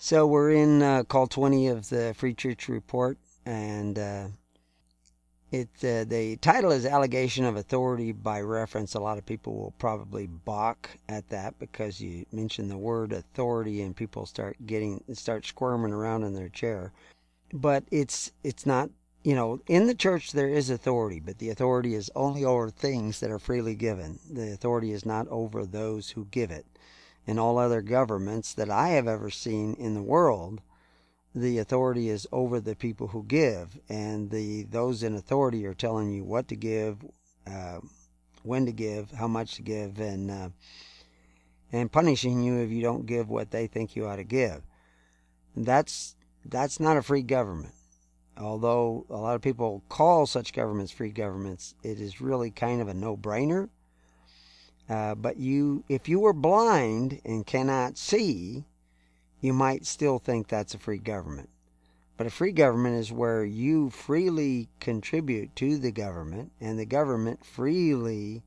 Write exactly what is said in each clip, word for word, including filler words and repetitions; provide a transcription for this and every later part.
So we're in uh, call twenty of the Free Church Report, and uh, it uh, the title is Allegation of Authority by Reference. A lot of people will probably balk at that because you mention the word authority and people start getting start squirming around in their chair. But it's it's not, you know, in the church there is authority, but the authority is only over things that are freely given. The authority is not over those who give it. In all other governments that I have ever seen in the world, the authority is over the people who give, and the those in authority are telling you what to give, uh, when to give, how much to give, and uh, and punishing you if you don't give what they think you ought to give. That's that's not a free government. Although a lot of people call such governments free governments, it is really kind of a no-brainer. Uh, but you, if you were blind and cannot see, you might still think that's a free government. But a free government is where you freely contribute to the government, and the government freely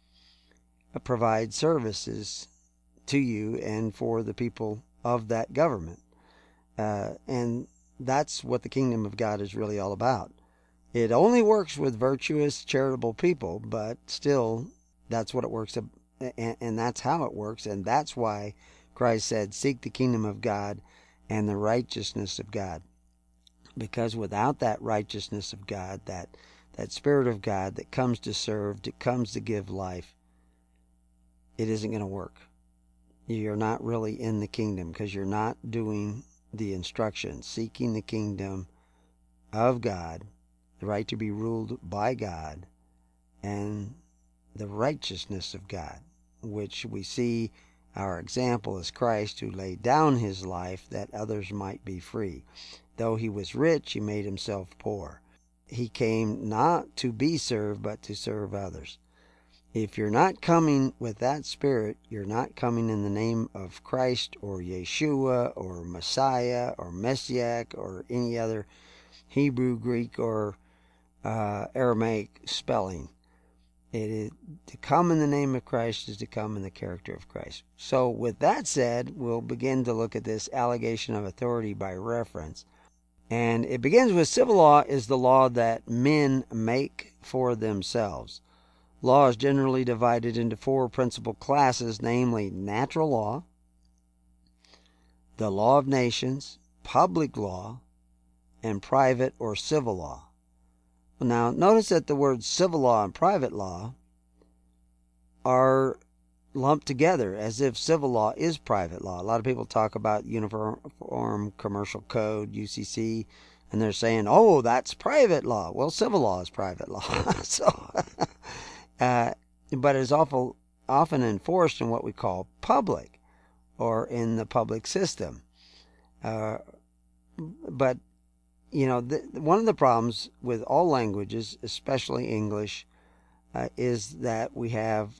provides services to you and for the people of that government. Uh, and that's what the kingdom of God is really all about. It only works with virtuous, charitable people, but still, that's what it works, and, and that's how it works, and that's why Christ said, seek the kingdom of God and the righteousness of God. Because without that righteousness of God, that, that Spirit of God that comes to serve, that comes to give life, it isn't going to work. You're not really in the kingdom because you're not doing the instructions, seeking the kingdom of God, the right to be ruled by God, and the righteousness of God, which we see our example is Christ, who laid down his life that others might be free. Though he was rich, he made himself poor. He came not to be served, but to serve others. If you're not coming with that spirit, you're not coming in the name of Christ or Yeshua or Messiah or Messiah or any other Hebrew, Greek, or uh, Aramaic spelling. It is to come in the name of Christ is to come in the character of Christ. So with that said, we'll begin to look at this allegation of authority by reference. And it begins with civil law is the law that men make for themselves. Law is generally divided into four principal classes, namely natural law, the law of nations, public law, and private or civil law. Now, notice that the words civil law and private law are lumped together as if civil law is private law. A lot of people talk about Uniform Commercial Code, U C C, and they're saying, oh, that's private law. Well, civil law is private law. so, uh, but it's awful, often enforced in what we call public or in the public system. Uh, but You know, the, one of the problems with all languages, especially English, uh, is that we have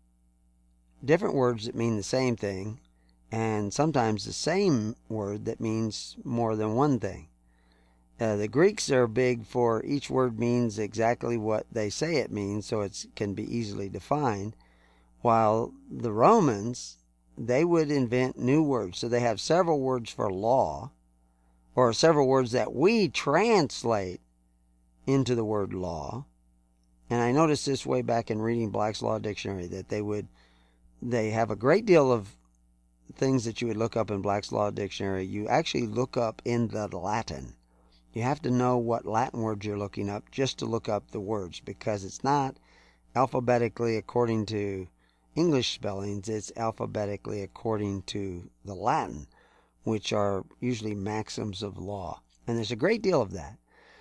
different words that mean the same thing, and sometimes the same word that means more than one thing. Uh, the Greeks are big for each word means exactly what they say it means, so it can be easily defined, while the Romans, they would invent new words. So they have several words for law, or several words that we translate into the word law. And I noticed this way back in reading Black's Law Dictionary, that they would, they have a great deal of things that you would look up in Black's Law Dictionary. You actually look up in the Latin. You have to know what Latin words you're looking up just to look up the words, because it's not alphabetically according to English spellings, it's alphabetically according to the Latin, which are usually maxims of law. And there's a great deal of that.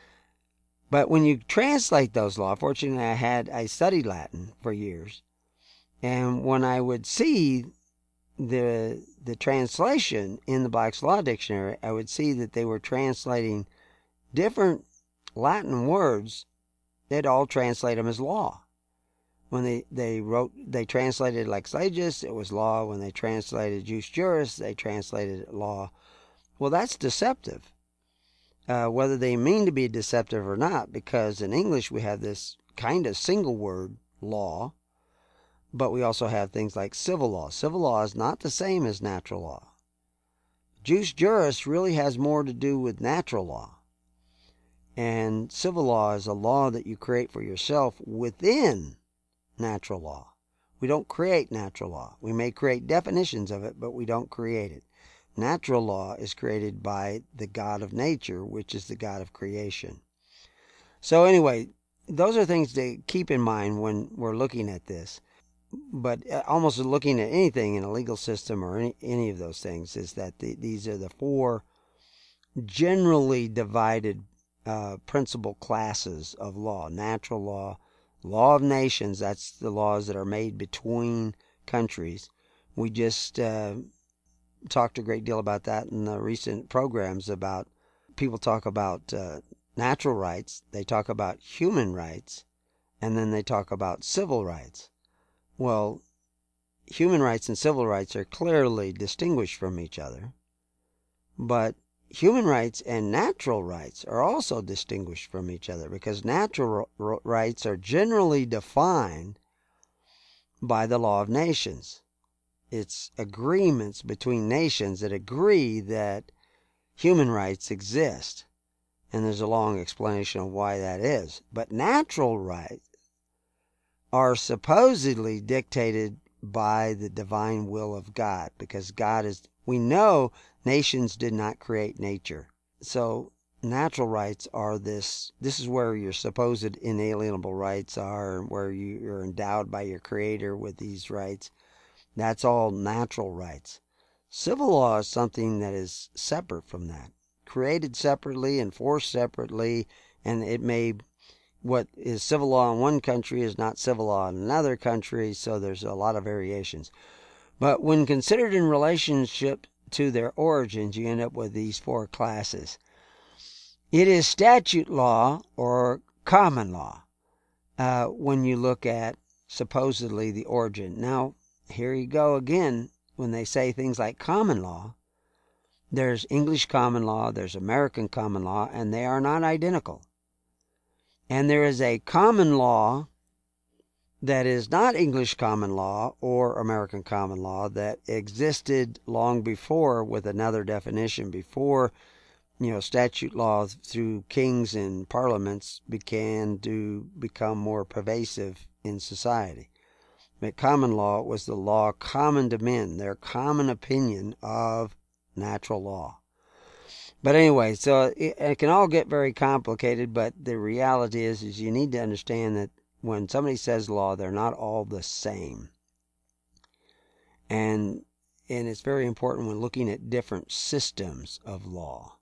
But when you translate those laws, fortunately I had, I studied Latin for years, and when I would see the the translation in the Black's Law Dictionary, I would see that they were translating different Latin words. They'd all translate them as law. When they, they wrote, they translated lex legis, it was law. When they translated jus juris, they translated law. Well, that's deceptive. Uh, whether they mean to be deceptive or not, because in English we have this kind of single word, law, but we also have things like civil law. Civil law is not the same as natural law. Jus juris really has more to do with natural law. And civil law is a law that you create for yourself within natural law. We don't create natural law. We may create definitions of it, but we don't create it. Natural law is created by the God of nature, which is the God of creation. So anyway, those are things to keep in mind when we're looking at this. But almost looking at anything in a legal system or any, any of those things is that the, these are the four generally divided uh, principal classes of law. Natural law, law of nations, that's the laws that are made between countries. We just uh, talked a great deal about that in the recent programs. About people talk about uh, natural rights, they talk about human rights, and then they talk about civil rights. Well, human rights and civil rights are clearly distinguished from each other, but human rights and natural rights are also distinguished from each other, because natural rights are generally defined by the law of nations. It's agreements between nations that agree that human rights exist, and there's a long explanation of why that is. But natural rights are supposedly dictated by the divine will of God, because God is, we know nations did not create nature. So natural rights are this, this is where your supposed inalienable rights are, where you're endowed by your Creator with these rights. That's all natural rights. Civil law is something that is separate from that, created separately, enforced separately, and it may, what is civil law in one country is not civil law in another country, so there's a lot of variations. But when considered in relationship to their origins, you end up with these four classes. It is statute law or common law uh, when you look at supposedly the origin. Now, here you go again, when they say things like common law, there's English common law, there's American common law, and they are not identical. And there is a common law that is not English common law or American common law that existed long before with another definition, before, you know, statute law through kings and parliaments began to become more pervasive in society. But common law was the law common to men, their common opinion of natural law. But anyway, so it, it can all get very complicated, but the reality is, is you need to understand that when somebody says law, they're not all the same. And, and it's very important when looking at different systems of law,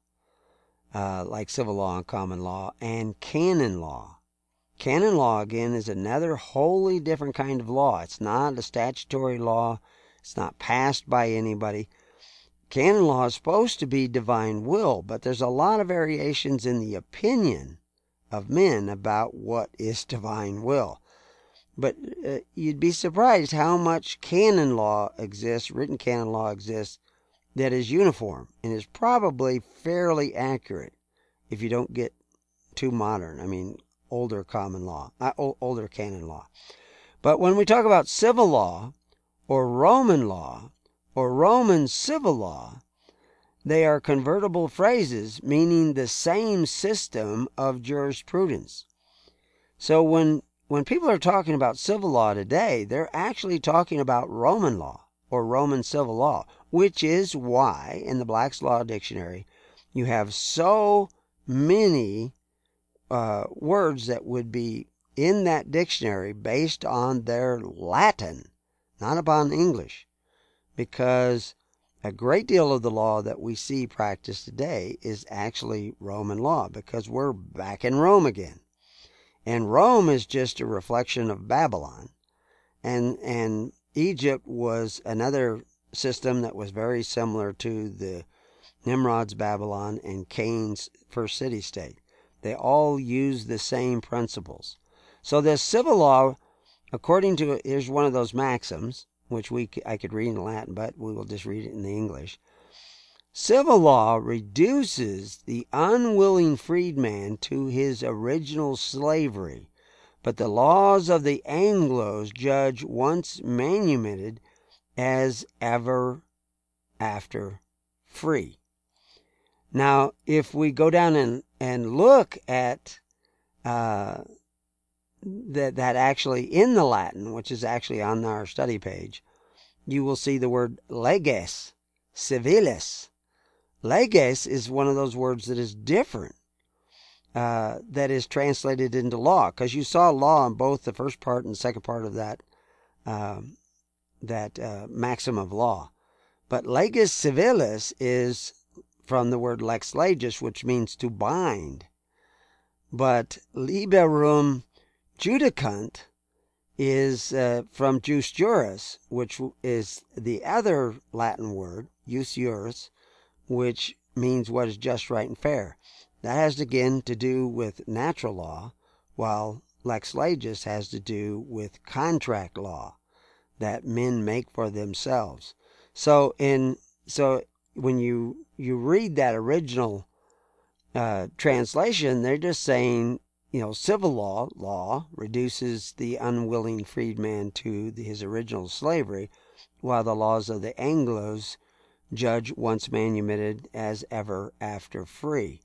uh, like civil law and common law and canon law. Canon law, again, is another wholly different kind of law. It's not a statutory law. It's not passed by anybody. Canon law is supposed to be divine will, but there's a lot of variations in the opinion of men about what is divine will. But uh, you'd be surprised how much canon law exists, written canon law exists, that is uniform and is probably fairly accurate if you don't get too modern. I mean, older common law, uh, older canon law. But when we talk about civil law or Roman law or Roman civil law, they are convertible phrases meaning the same system of jurisprudence. So when when people are talking about civil law today, they're actually talking about Roman law or Roman civil law, which is why in the Black's Law Dictionary you have so many uh, words that would be in that dictionary based on their Latin, not upon English, because a great deal of the law that we see practiced today is actually Roman law, because we're back in Rome again. And Rome is just a reflection of Babylon. And, and Egypt was another system that was very similar to the Nimrod's Babylon and Cain's first city-state. They all use the same principles. So this civil law, according to, here's one of those maxims, which we I could read in Latin, but we will just read it in the English. Civil law reduces the unwilling freedman to his original slavery, but the laws of the Anglos judge once manumitted as ever after free. Now, if we go down and, and look at uh, that, that actually in the Latin, which is actually on our study page, you will see the word leges civilis. Leges is one of those words that is different, uh, that is translated into law, because you saw law in both the first part and the second part of that um, that uh, maxim of law. But leges civilis is from the word lex legis, which means to bind. But liberum judicant is uh, from jus juris, which is the other Latin word, jus juris, which means what is just, right, and fair. That has, again, to do with natural law, while lex legis has to do with contract law that men make for themselves. So in so when you you read that original uh, translation, they're just saying, you know, civil law law reduces the unwilling freedman to the, his original slavery, while the laws of the Anglos judge once manumitted as ever after free.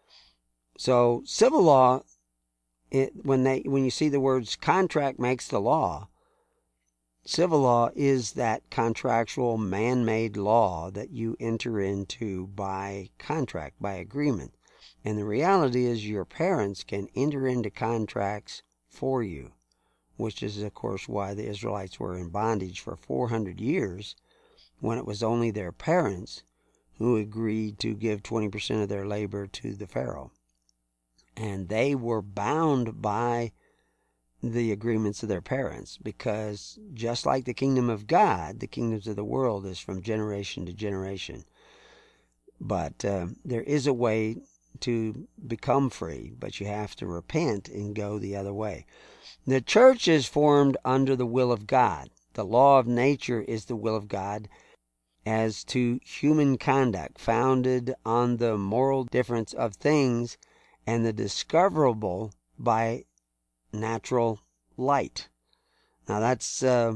So civil law, it, when they when you see the words contract makes the law, civil law is that contractual man-made law that you enter into by contract, by agreement. And the reality is your parents can enter into contracts for you, which is, of course, why the Israelites were in bondage for four hundred years, when it was only their parents who agreed to give twenty percent of their labor to the Pharaoh. And they were bound by the agreements of their parents, because just like the kingdom of God, the kingdoms of the world is from generation to generation. But uh, there is a way to become free, but you have to repent and go the other way. The church is formed under the will of God. The law of nature is the will of God as to human conduct, founded on the moral difference of things and the discoverable by natural light. Now that's uh,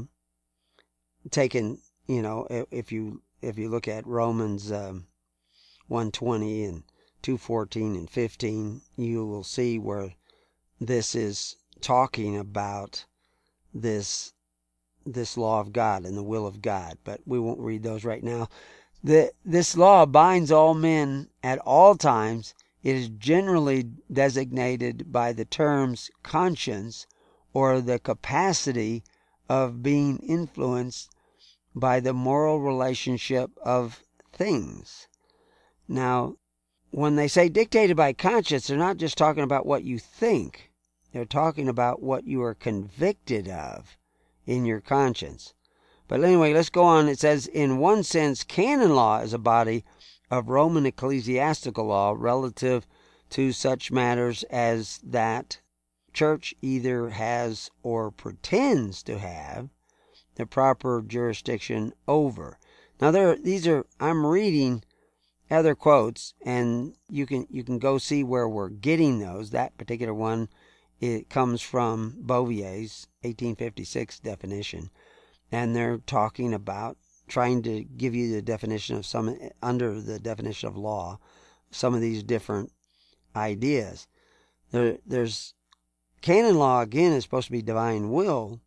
taken, you know, if you if you look at Romans um, one twenty and two fourteen and fifteen, you will see where this is talking about this this law of God and the will of God. But we won't read those right now. The, this law binds all men at all times. It is generally designated by the terms conscience, or the capacity of being influenced by the moral relationship of things. Now, when they say dictated by conscience, they're not just talking about what you think. They're talking about what you are convicted of in your conscience. But anyway, let's go on. It says, in one sense, canon law is a body of Roman ecclesiastical law relative to such matters as that church either has or pretends to have the proper jurisdiction over. Now, there, these are, I'm reading other quotes, and you can you can go see where we're getting those. That particular one, it comes from Bovier's eighteen fifty-six definition, and they're talking about trying to give you the definition of some, under the definition of law, some of these different ideas. There, there's canon law, again, is supposed to be divine will,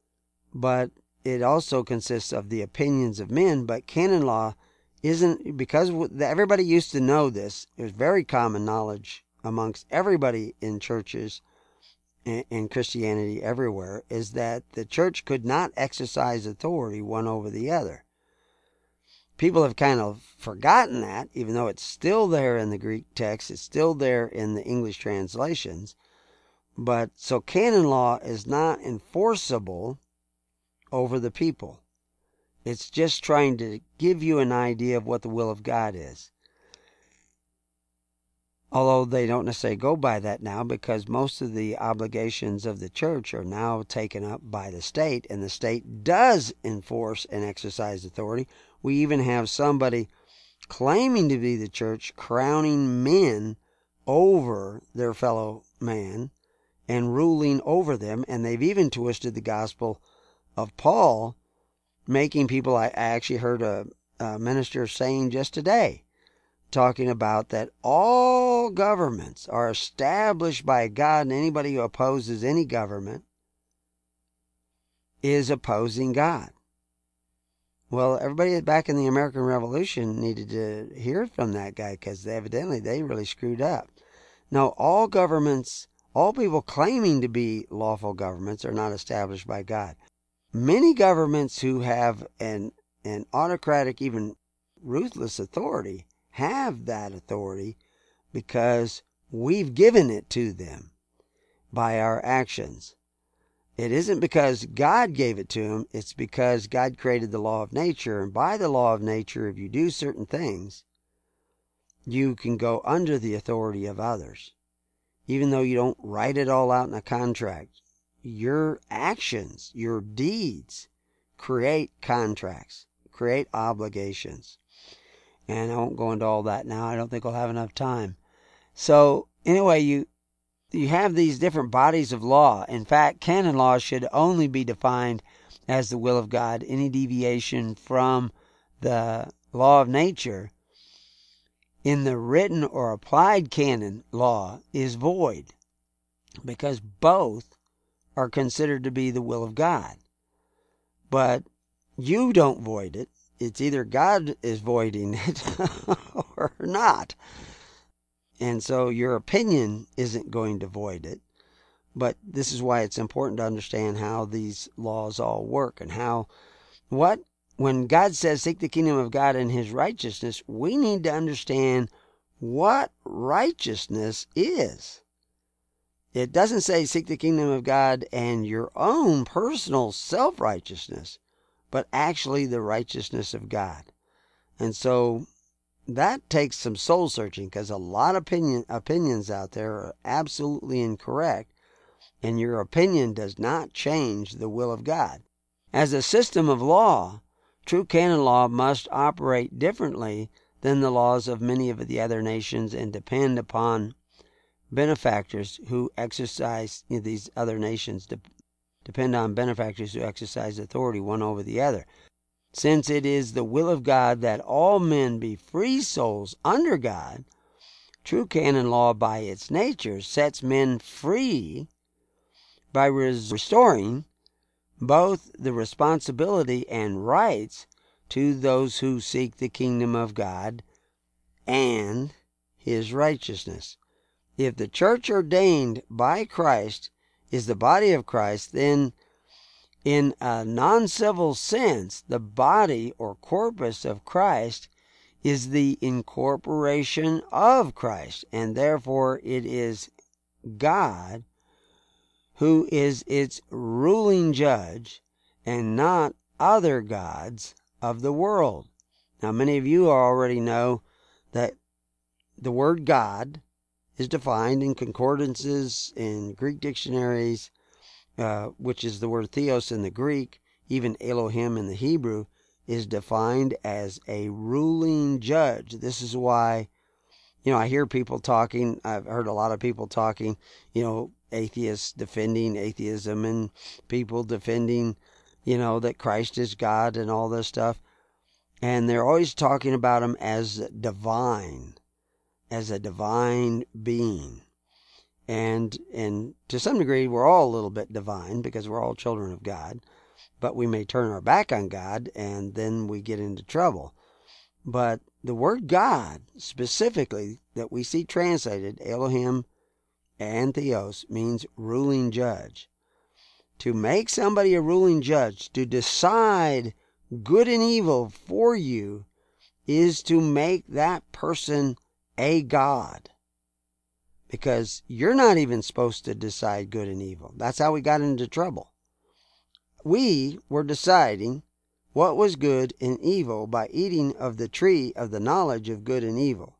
but it also consists of the opinions of men. But canon law isn't, because everybody used to know this. It was very common knowledge amongst everybody in churches and Christianity everywhere, is that the church could not exercise authority one over the other. People have kind of forgotten that, even though it's still there in the Greek text, it's still there in the English translations. But so canon law is not enforceable over the people. It's just trying to give you an idea of what the will of God is. Although they don't necessarily go by that now, because most of the obligations of the church are now taken up by the state, and the state does enforce and exercise authority. We even have somebody claiming to be the church crowning men over their fellow man and ruling over them, and they've even twisted the gospel of Paul, making people, I actually heard a, a minister saying just today talking about that all governments are established by God, and anybody who opposes any government is opposing God. Well, everybody back in the American Revolution needed to hear from that guy, because evidently they really screwed up. No, all governments, all people claiming to be lawful governments are not established by God. Many governments who have an, an autocratic, even ruthless authority have that authority because we've given it to them by our actions. It isn't because God gave it to them, it's because God created the law of nature, and by the law of nature, if you do certain things, you can go under the authority of others. Even though you don't write it all out in a contract, your actions, your deeds create contracts, create obligations. And I won't go into all that now. I don't think we'll have enough time. So anyway, you you have these different bodies of law. In fact, canon law should only be defined as the will of God. Any deviation from the law of nature in the written or applied canon law is void, because both are considered to be the will of God. But you don't void it. It's either God is voiding it or not. And so your opinion isn't going to void it. But this is why it's important to understand how these laws all work, and how, what, when God says seek the kingdom of God and his righteousness, we need to understand what righteousness is. It doesn't say seek the kingdom of God and your own personal self-righteousness, but actually the righteousness of God. And so that takes some soul searching, because a lot of opinion, opinions out there are absolutely incorrect, and your opinion does not change the will of God. As a system of law, true canon law must operate differently than the laws of many of the other nations, and depend upon benefactors who exercise, you know, these other nations de- depend on benefactors who exercise authority one over the other. Since it is the will of God that all men be free souls under God, true canon law by its nature sets men free by res- restoring both the responsibility and rights to those who seek the kingdom of God and his righteousness. If the church ordained by Christ is the body of Christ, then in a non-civil sense, the body or corpus of Christ is the incorporation of Christ, and therefore it is God who is its ruling judge, and not other gods of the world. Now, many of you already know that the word God is defined in concordances, in Greek dictionaries, uh, which is the word theos in the Greek, even Elohim in the Hebrew, is defined as a ruling judge. This is why, you know, I hear people talking, I've heard a lot of people talking, you know, atheists defending atheism, and people defending, you know, that Christ is God and all this stuff. And they're always talking about him as divine, as a divine being. And and to some degree, we're all a little bit divine, because we're all children of God. But we may turn our back on God, and then we get into trouble. But the word God, specifically, that we see translated, Elohim and Theos, means ruling judge. To make somebody a ruling judge, to decide good and evil for you, is to make that person a god. Because you're not even supposed to decide good and evil. That's how we got into trouble. We were deciding what was good and evil by eating of the tree of the knowledge of good and evil.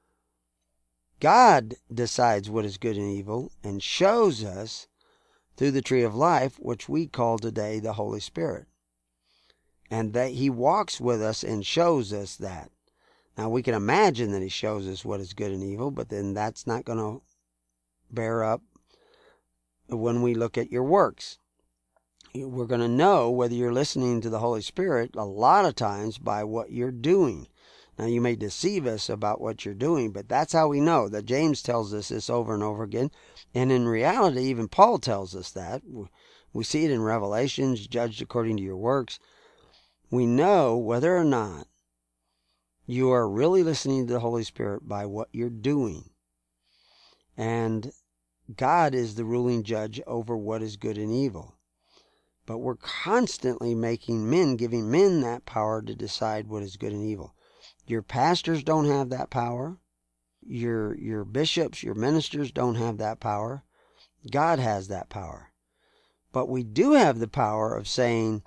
God decides what is good and evil and shows us through the tree of life, which we call today the Holy Spirit. And that he walks with us and shows us that. Now, we can imagine that he shows us what is good and evil, but then that's not going to bear up when we look at your works. We're going to know whether you're listening to the Holy Spirit a lot of times by what you're doing, Now, you may deceive us about what you're doing, but that's how we know. That James tells us this over and over again. And in reality, even Paul tells us that. We see it in Revelations, judged according to your works. We know whether or not you are really listening to the Holy Spirit by what you're doing. And God is the ruling judge over what is good and evil. But we're constantly making men, giving men that power to decide what is good and evil. Your pastors don't have that power. Your, your bishops, your ministers don't have that power. God has that power. But we do have the power of saying,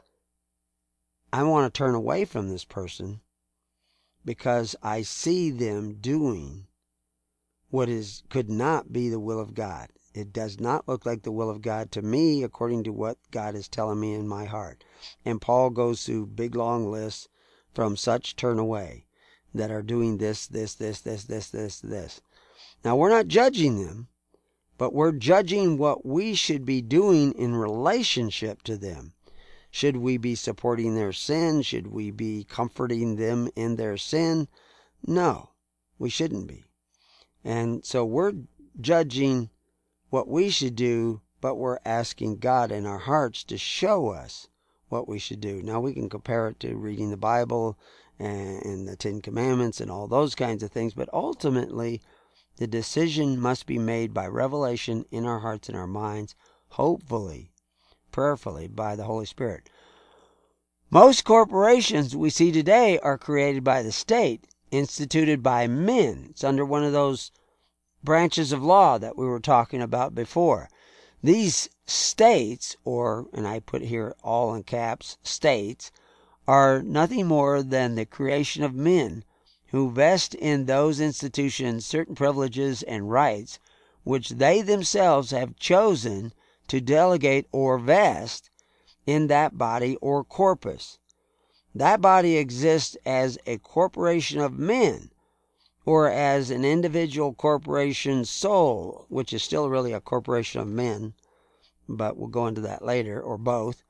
I want to turn away from this person because I see them doing what is could not be the will of God. It does not look like the will of God to me according to what God is telling me in my heart. And Paul goes through big long lists from such turn away that are doing this, this, this, this, this, this, this. Now, we're not judging them, but we're judging what we should be doing in relationship to them. Should we be supporting their sin? Should we be comforting them in their sin? No, we shouldn't be. And so we're judging what we should do, but we're asking God in our hearts to show us what we should do. Now, we can compare it to reading the Bible and, and the Ten Commandments and all those kinds of things, but ultimately, the decision must be made by revelation in our hearts and our minds, hopefully, prayerfully, by the Holy Spirit. Most corporations we see today are created by the state, instituted by men. It's under one of those branches of law that we were talking about before. These states, or, and I put here all in caps, states, are nothing more than the creation of men who vest in those institutions certain privileges and rights which they themselves have chosen to delegate or vest in that body or corpus. That body exists as a corporation of men, or as an individual corporation soul, which is still really a corporation of men, but we'll go into that later, or both.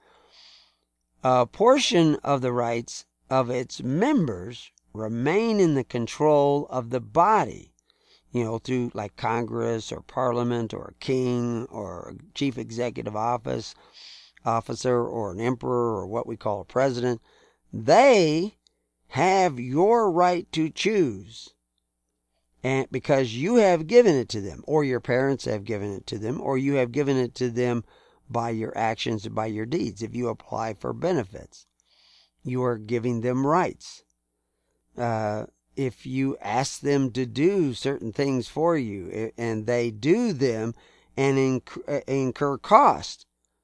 A portion of the rights of its members remain in the control of the body, you know, through like Congress or Parliament or a king or a chief executive office officer or an emperor or what we call a president. They have your right to choose, and because you have given it to them, or your parents have given it to them, or you have given it to them by your actions and by your deeds. If you apply for benefits, you are giving them rights. Uh, if you ask them to do certain things for you, and they do them and incur, incur cost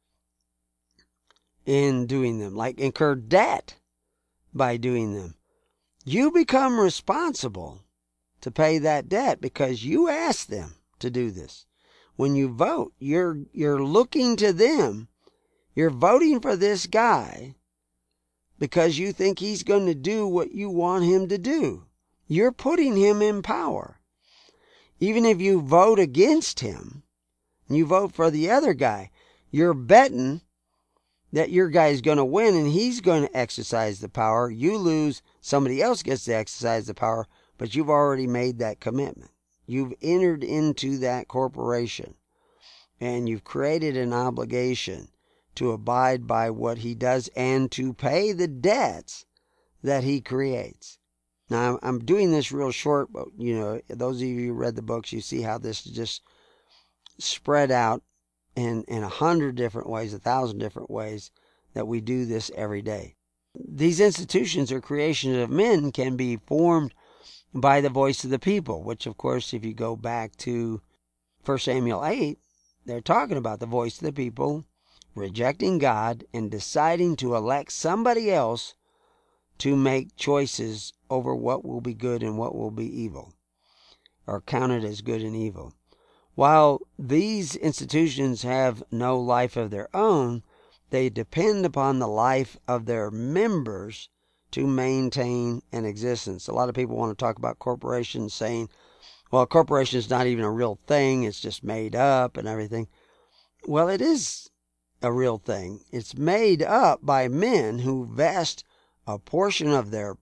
in doing them, like incur debt by doing them, you become responsible to pay that debt because you asked them to do this. When you vote, you're you're looking to them. You're voting for this guy because you think he's going to do what you want him to do. You're putting him in power. Even if you vote against him, and you vote for the other guy, you're betting that your guy's going to win and he's going to exercise the power. You lose, somebody else gets to exercise the power, but you've already made that commitment. You've entered into that corporation, and you've created an obligation to abide by what he does and to pay the debts that he creates. Now, I'm doing this real short, but, you know, those of you who read the books, you see how this is just spread out in, in a hundred different ways, a thousand different ways that we do this every day. These institutions or creations of men can be formed by the voice of the people, which, of course, if you go back to First Samuel eight, they're talking about the voice of the people rejecting God and deciding to elect somebody else to make choices over what will be good and what will be evil, or counted as good and evil. While these institutions have no life of their own, they depend upon the life of their members to maintain an existence. A lot of people want to talk about corporations, saying, well, a corporation is not even a real thing, it's just made up and everything. Well, it is a real thing. It's made up by men who vest a portion of their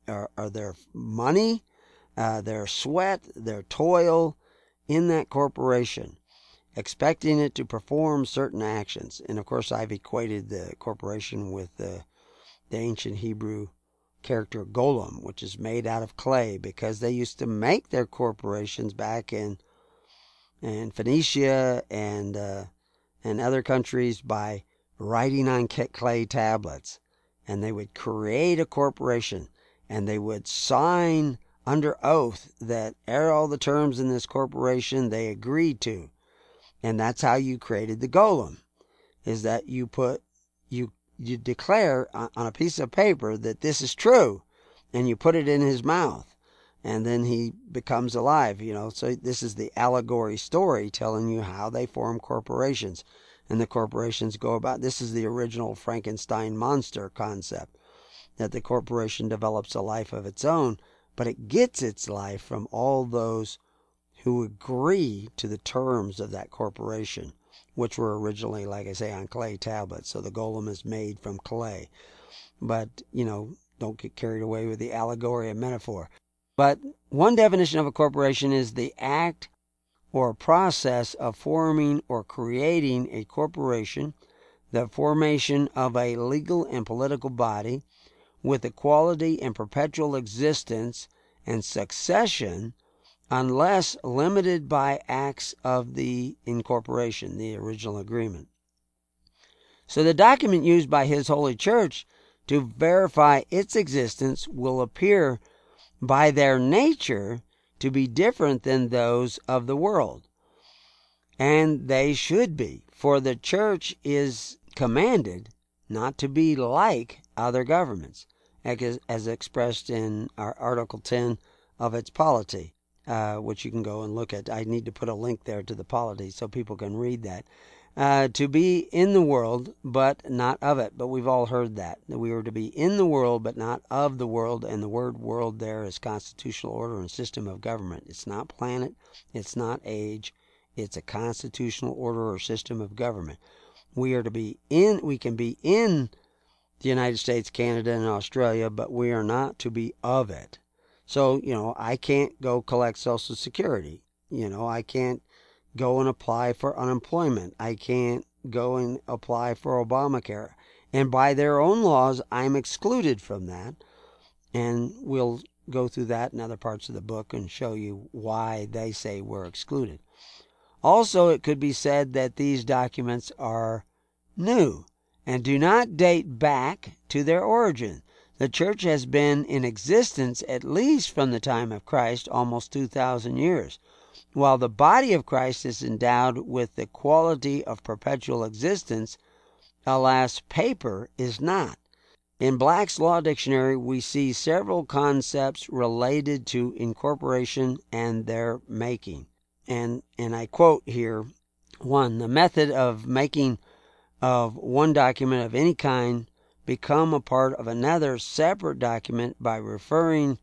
or, or their money, uh, their sweat, their toil in that corporation, expecting it to perform certain actions. And of course, I've equated the corporation with the, the ancient Hebrew character golem, which is made out of clay, because they used to make their corporations back in in Phoenicia and uh, and other countries by writing on clay tablets, and they would create a corporation, and they would sign under oath that all the terms in this corporation they agreed to. And that's how you created the golem, is that you put you you declare on a piece of paper that this is true, and you put it in his mouth, and then he becomes alive. You know, so this is the allegory story telling you how they form corporations, and the corporations go about. This is the original Frankenstein monster concept, that the corporation develops a life of its own, but it gets its life from all those who agree to the terms of that corporation, which were originally, like I say, on clay tablets. So the golem is made from clay. But, you know, don't get carried away with the allegory and metaphor. But one definition of a corporation is the act or process of forming or creating a corporation, the formation of a legal and political body with equality and perpetual existence and succession, unless limited by acts of the incorporation, the original agreement. So the document used by His Holy Church to verify its existence will appear by their nature to be different than those of the world. And they should be, for the church is commanded not to be like other governments, as expressed in our Article ten of its polity. Uh, which you can go and look at. I need to put a link there to the polity so people can read that. Uh, to be in the world, but not of it. But we've all heard that, that we were to be in the world, but not of the world. And the word world there is constitutional order and system of government. It's not planet. It's not age. It's a constitutional order or system of government. We are to be in, we can be in the United States, Canada, and Australia, but we are not to be of it. So, you know, I can't go collect Social Security. You know, I can't go and apply for unemployment. I can't go and apply for Obamacare. And by their own laws, I'm excluded from that. And we'll go through that in other parts of the book and show you why they say we're excluded. Also, it could be said that these documents are new and do not date back to their origin. The church has been in existence at least from the time of Christ, almost two thousand years. While the body of Christ is endowed with the quality of perpetual existence, alas, paper is not. In Black's Law Dictionary, we see several concepts related to incorporation and their making. And, and I quote here, one, the method of making of one document of any kind become a part of another separate document by referring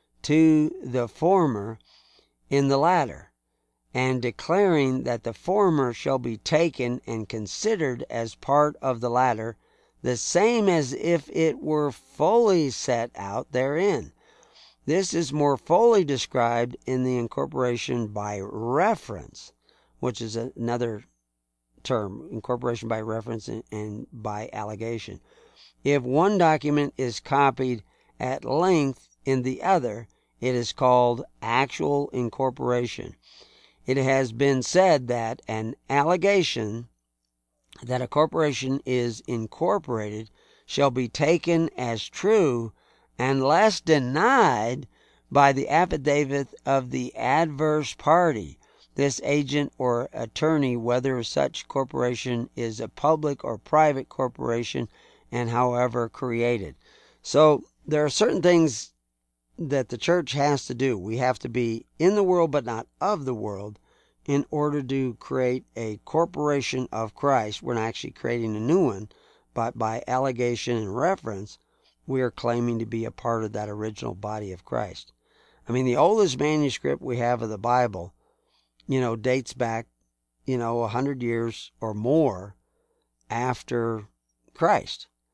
to the former in the latter, and declaring that the former shall be taken and considered as part of the latter, the same as if it were fully set out therein. This is more fully described in the incorporation by reference, which is another term, incorporation by reference and, and by allegation. If one document is copied at length in the other, it is called actual incorporation. It has been said that an allegation that a corporation is incorporated shall be taken as true unless denied by the affidavit of the adverse party, this agent or attorney, whether such corporation is a public or private corporation, and however created. So there are certain things that the church has to do. We have to be in the world but not of the world in order to create a corporation of Christ. We're not actually creating a new one, but by allegation and reference, we are claiming to be a part of that original body of Christ. I mean, the oldest manuscript we have of the Bible, you know, dates back, you know, a hundred years or more after Christ.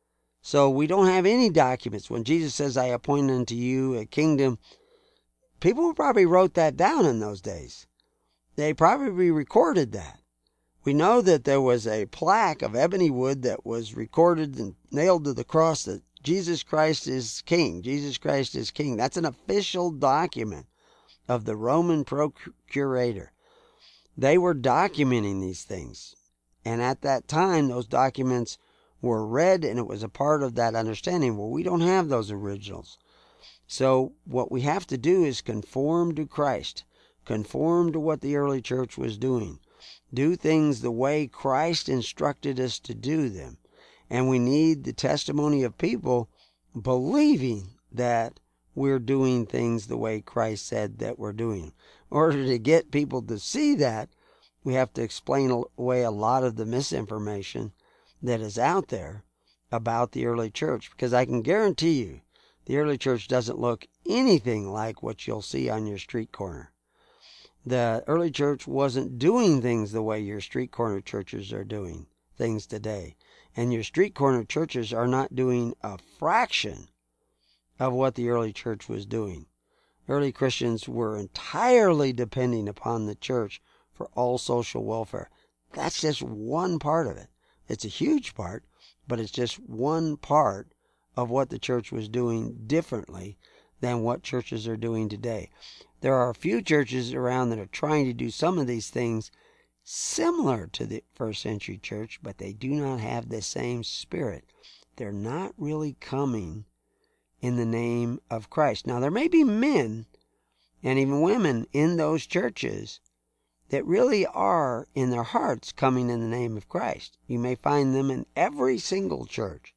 So we don't have any documents. When Jesus says, I appoint unto you a kingdom, people probably wrote that down in those days. They probably recorded that. We know that there was a plaque of ebony wood that was recorded and nailed to the cross that Jesus Christ is King. Jesus Christ is King. That's an official document of the Roman procurator. They were documenting these things. And at that time, those documents were read, and it was a part of that understanding. Well, we don't have those originals. So what we have to do is conform to Christ. Conform to what the early church was doing. Do things the way Christ instructed us to do them. And we need the testimony of people believing that we're doing things the way Christ said that we're doing. In order to get people to see that, we have to explain away a lot of the misinformation that is out there about the early church. Because I can guarantee you, the early church doesn't look anything like what you'll see on your street corner. The early church wasn't doing things the way your street corner churches are doing things today. And your street corner churches are not doing a fraction of what the early church was doing. Early Christians were entirely depending upon the church for all social welfare. That's just one part of it. It's a huge part, but it's just one part of what the church was doing differently than what churches are doing today. There are a few churches around that are trying to do some of these things similar to the first century church, but they do not have the same spirit. They're not really coming in the name of Christ. Now, there may be men and even women in those churches that really are in their hearts coming in the name of Christ. You may find them in every single church.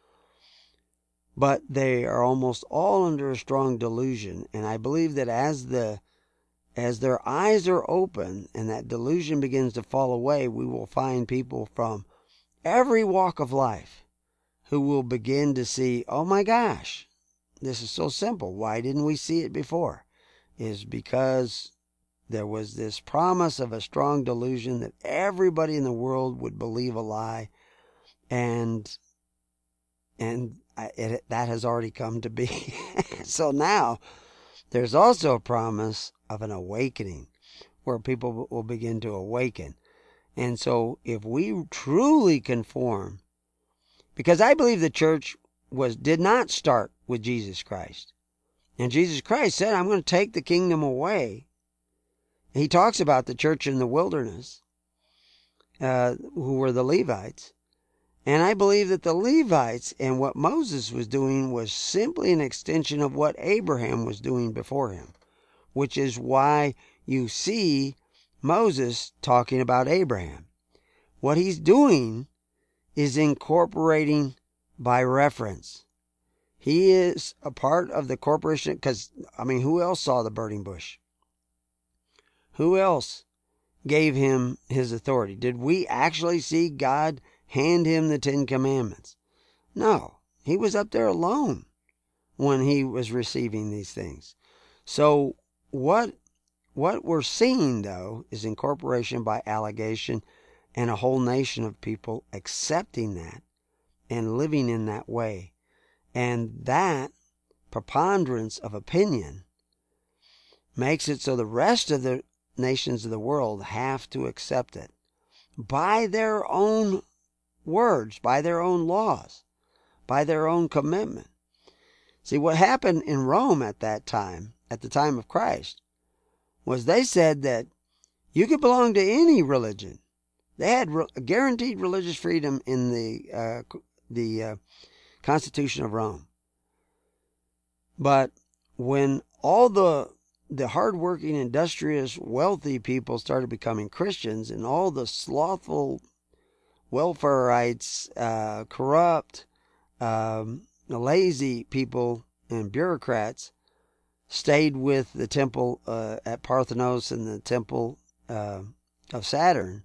But they are almost all under a strong delusion. And I believe that as the as their eyes are open and that delusion begins to fall away, we will find people from every walk of life who will begin to see, oh my gosh, this is so simple. Why didn't we see it before? Is because there was this promise of a strong delusion that everybody in the world would believe a lie, and and it, that has already come to be. So now there's also a promise of an awakening where people will begin to awaken. And so if we truly conform, because I believe the church was did not start with Jesus Christ. And Jesus Christ said, I'm going to take the kingdom away. He talks about the church in the wilderness, uh, who were the Levites. And I believe that the Levites and what Moses was doing was simply an extension of what Abraham was doing before him, which is why you see Moses talking about Abraham. What he's doing is incorporating by reference. He is a part of the corporation, because, I mean, who else saw the burning bush? Who else gave him his authority? Did we actually see God hand him the Ten Commandments? No, he was up there alone when he was receiving these things. So what what we're seeing, though, is incorporation by allegation, and a whole nation of people accepting that and living in that way. And that preponderance of opinion makes it so the rest of the nations of the world have to accept it by their own words, by their own laws, by their own commitment. See, what happened in Rome at that time, at the time of Christ, was they said that you could belong to any religion. They had re- guaranteed religious freedom in the uh, the uh, Constitution of Rome. But when all the the hardworking, industrious, wealthy people started becoming Christians, and all the slothful, welfareites, uh, corrupt, um, lazy people and bureaucrats stayed with the temple uh, at Parthenos and the temple uh, of Saturn,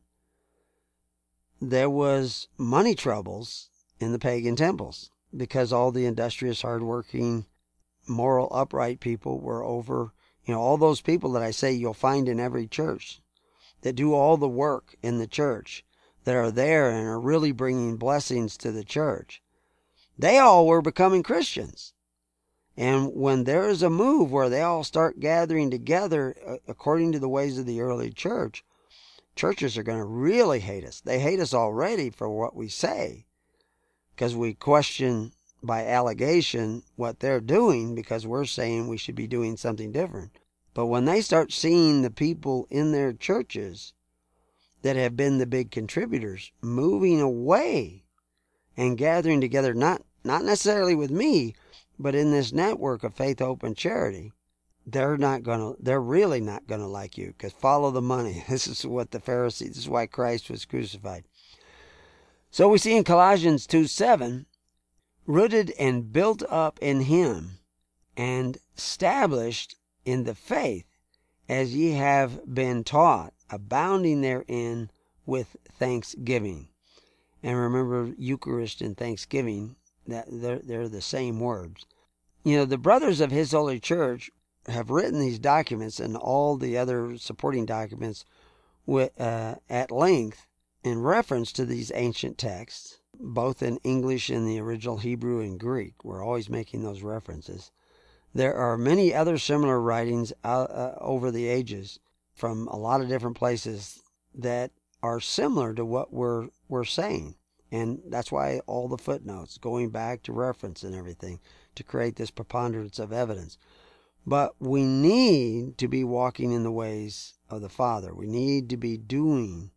there was money troubles in the pagan temples because all the industrious, hardworking, moral, upright people were over. You know, all those people that I say you'll find in every church that do all the work in the church, that are there and are really bringing blessings to the church, they all were becoming Christians. And when there is a move where they all start gathering together uh, according to the ways of the early church, churches are going to really hate us. They hate us already for what we say, because we question by allegation what they're doing, because we're saying we should be doing something different. But when they start seeing the people in their churches that have been the big contributors moving away and gathering together, not, not necessarily with me, but in this network of faith, hope, and charity, they're not gonna, they're really not gonna like you, because follow the money. This is what the Pharisees, this is why Christ was crucified. So we see in Colossians two seven, rooted and built up in him, and established in the faith, as ye have been taught, abounding therein with thanksgiving. And remember, Eucharist and thanksgiving, that they're, they're the same words. You know, the brothers of His Holy Church have written these documents and all the other supporting documents with, uh, at length in reference to these ancient texts, both in English and the original Hebrew and Greek. We're always making those references. There are many other similar writings uh, uh, over the ages from a lot of different places that are similar to what we're we're saying. And that's why all the footnotes, going back to reference and everything, to create this preponderance of evidence. But we need to be walking in the ways of the Father. We need to be doing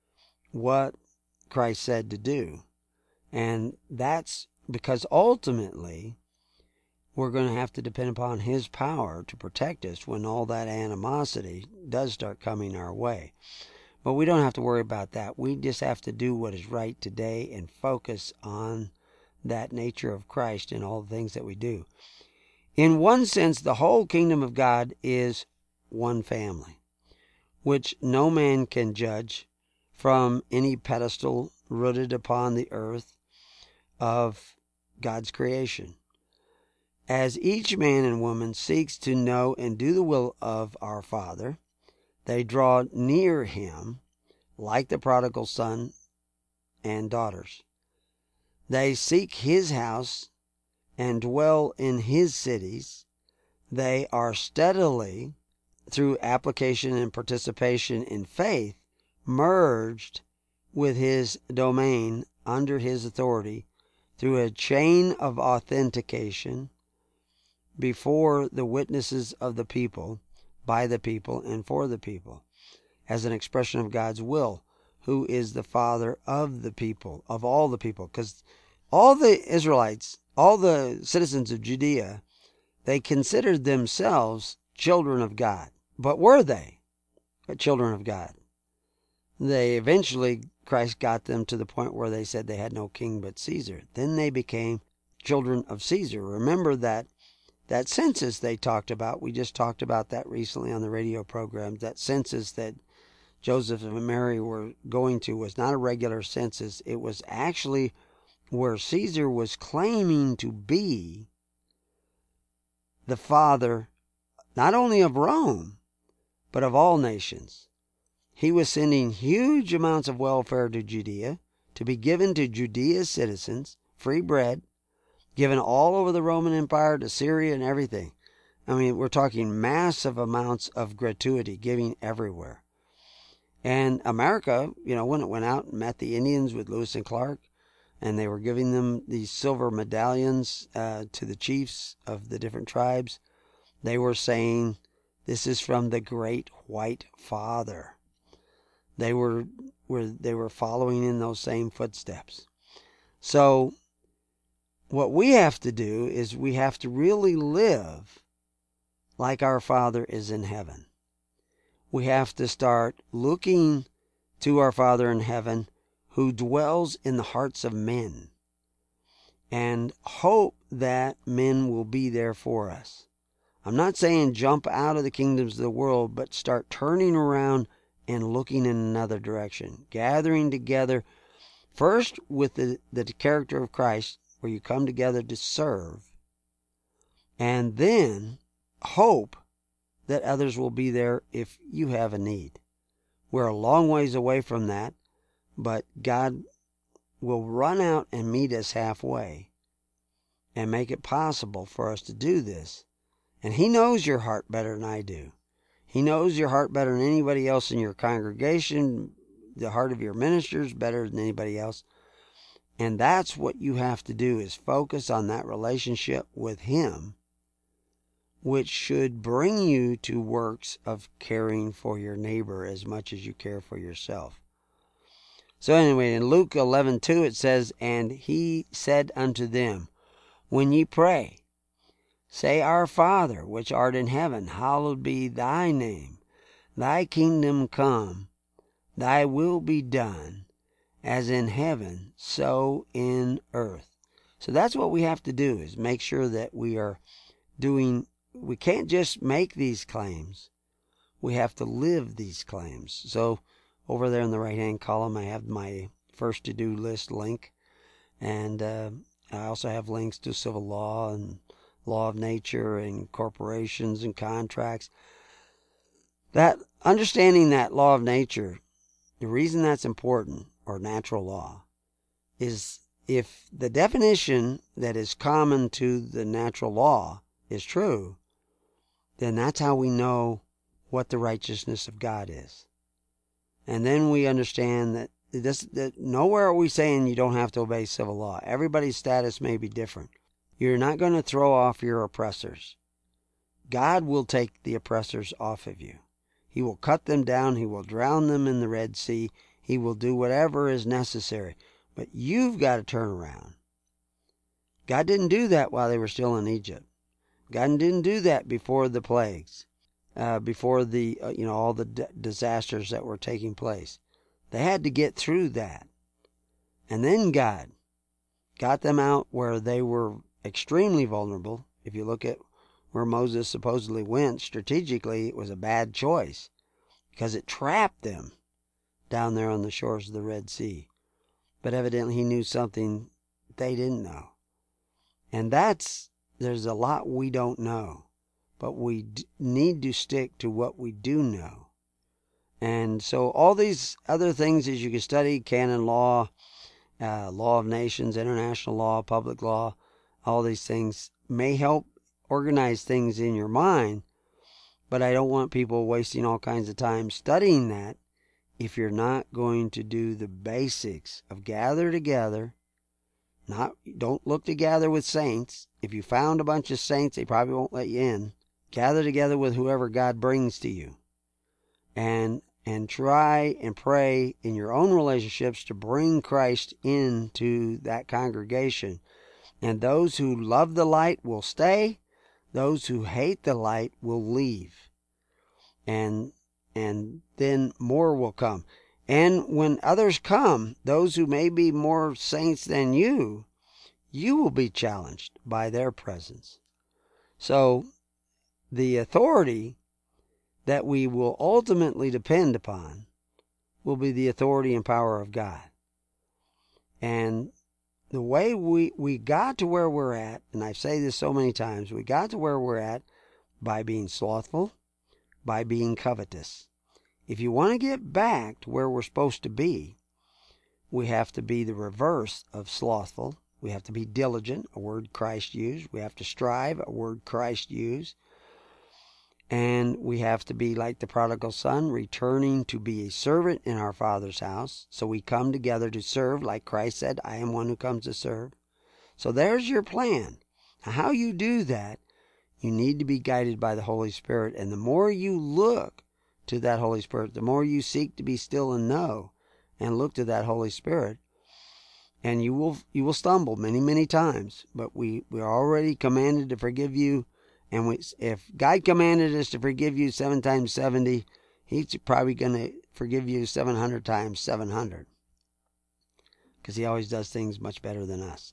what Christ said to do. And that's because ultimately we're going to have to depend upon His power to protect us when all that animosity does start coming our way. But we don't have to worry about that. We just have to do what is right today and focus on that nature of Christ in all the things that we do. In one sense, the whole kingdom of God is one family, which no man can judge from any pedestal rooted upon the earth of God's creation. As each man and woman seeks to know and do the will of our Father, they draw near Him like the prodigal son and daughters. They seek His house and dwell in His cities. They are steadily, through application and participation in faith, merged with His domain under His authority through a chain of authentication before the witnesses of the people, by the people, and for the people, as an expression of God's will, who is the Father of the people, of all the people. Because all the Israelites, all the citizens of Judea, they considered themselves children of God. But were they children of God? They eventually, Christ got them to the point where they said they had no king but Caesar. Then they became children of Caesar. Remember that that census they talked about. We just talked about that recently on the radio program. That census that Joseph and Mary were going to was not a regular census. It was actually where Caesar was claiming to be the father, not only of Rome, but of all nations. He was sending huge amounts of welfare to Judea to be given to Judea's citizens, free bread, given all over the Roman Empire, to Syria and everything. I mean, we're talking massive amounts of gratuity, giving everywhere. And America, you know, when it went out and met the Indians with Lewis and Clark, and they were giving them these silver medallions uh, to the chiefs of the different tribes, they were saying, this is from the great white father. They were, were, they were following in those same footsteps. So what we have to do is we have to really live like our Father is in heaven. We have to start looking to our Father in heaven, who dwells in the hearts of men, and hope that men will be there for us. I'm not saying jump out of the kingdoms of the world, but start turning around and looking in another direction, gathering together first with the, the character of Christ, where you come together to serve, and then hope that others will be there if you have a need. We're a long ways away from that, but God will run out and meet us halfway and make it possible for us to do this. And He knows your heart better than I do. He knows your heart better than anybody else in your congregation, the heart of your ministers better than anybody else. And that's what you have to do, is focus on that relationship with Him, which should bring you to works of caring for your neighbor as much as you care for yourself. So anyway, in Luke eleven two it says, "And He said unto them, When ye pray, say, Our Father, which art in heaven, hallowed be thy name. Thy kingdom come, thy will be done, as in heaven, so in earth." So that's what we have to do, is make sure that we are doing, we can't just make these claims. We have to live these claims. So over there in the right-hand column, I have my first to-do list link. And uh, I also have links to civil law and law of nature and corporations and contracts. That understanding that law of nature, the reason that's important, or natural law, is if the definition that is common to the natural law is true, then that's how we know what the righteousness of God is. And then we understand that this, that nowhere are we saying you don't have to obey civil law. Everybody's status may be different. You're not going to throw off your oppressors. God will take the oppressors off of you. He will cut them down. He will drown them in the Red Sea. He will do whatever is necessary. But you've got to turn around. God didn't do that while they were still in Egypt. God didn't do that before the plagues, uh, before the uh, you know all the d- disasters that were taking place. They had to get through that. And then God got them out where they were extremely vulnerable. If you look at where Moses supposedly went strategically, it was a bad choice because it trapped them down there on the shores of the Red Sea. But evidently He knew something they didn't know. And that's, there's a lot we don't know, but we d- need to stick to what we do know. And so all these other things, as you can study, canon law, uh, law of nations, international law, public law, all these things may help organize things in your mind, but I don't want people wasting all kinds of time studying that if you're not going to do the basics of gather together. Not, don't look to gather with saints. If you found a bunch of saints, they probably won't let you in. Gather together with whoever God brings to you. And and try and pray in your own relationships to bring Christ into that congregation. And those who love the light will stay. Those who hate the light will leave. And and then more will come. And when others come, those who may be more saints than you, you will be challenged by their presence. So the authority that we will ultimately depend upon will be the authority and power of God. And the way we, we got to where we're at, and I say this so many times, we got to where we're at by being slothful, by being covetous. If you want to get back to where we're supposed to be, we have to be the reverse of slothful. We have to be diligent, a word Christ used. We have to strive, a word Christ used. And we have to be like the prodigal son, returning to be a servant in our Father's house. So we come together to serve, like Christ said, I am one who comes to serve. So there's your plan. Now, how you do that, you need to be guided by the Holy Spirit. And the more you look to that Holy Spirit, the more you seek to be still and know and look to that Holy Spirit, and you will you will stumble many, many times. But we, we are already commanded to forgive you. And we, if God commanded us to forgive you seven times seventy, He's probably going to forgive you seven hundred times seven hundred. Because He always does things much better than us.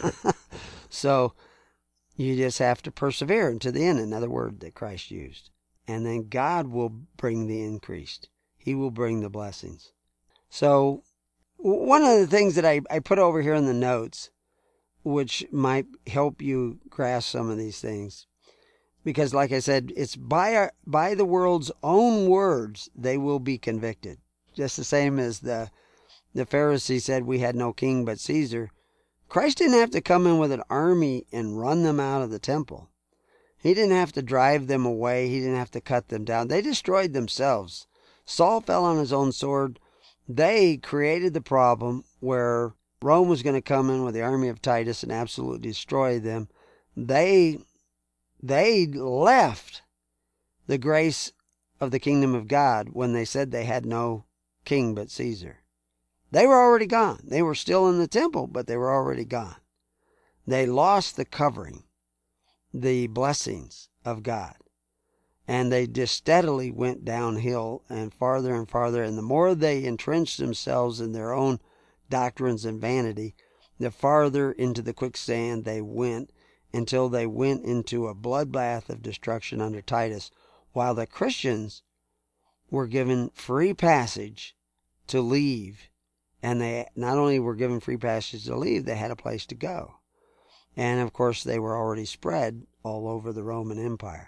So you just have to persevere unto the end, another word that Christ used. And then God will bring the increase. He will bring the blessings. So one of the things that I, I put over here in the notes, which might help you grasp some of these things, because like I said, it's by our, by the world's own words they will be convicted. Just the same as the the Pharisee said, we had no king but Caesar. Christ didn't have to come in with an army and run them out of the temple. He didn't have to drive them away. He didn't have to cut them down. They destroyed themselves. Saul fell on his own sword. They created the problem where Rome was going to come in with the army of Titus and absolutely destroy them. They, they left the grace of the kingdom of God when they said they had no king but Caesar. They were already gone. They were still in the temple, but they were already gone. They lost the covering, the blessings of God. And they just steadily went downhill and farther and farther. And the more they entrenched themselves in their own doctrines and vanity, the farther into the quicksand they went, until they went into a bloodbath of destruction under Titus, while the Christians were given free passage to leave. And they not only were given free passage to leave, they had a place to go. And of course, they were already spread all over the Roman Empire.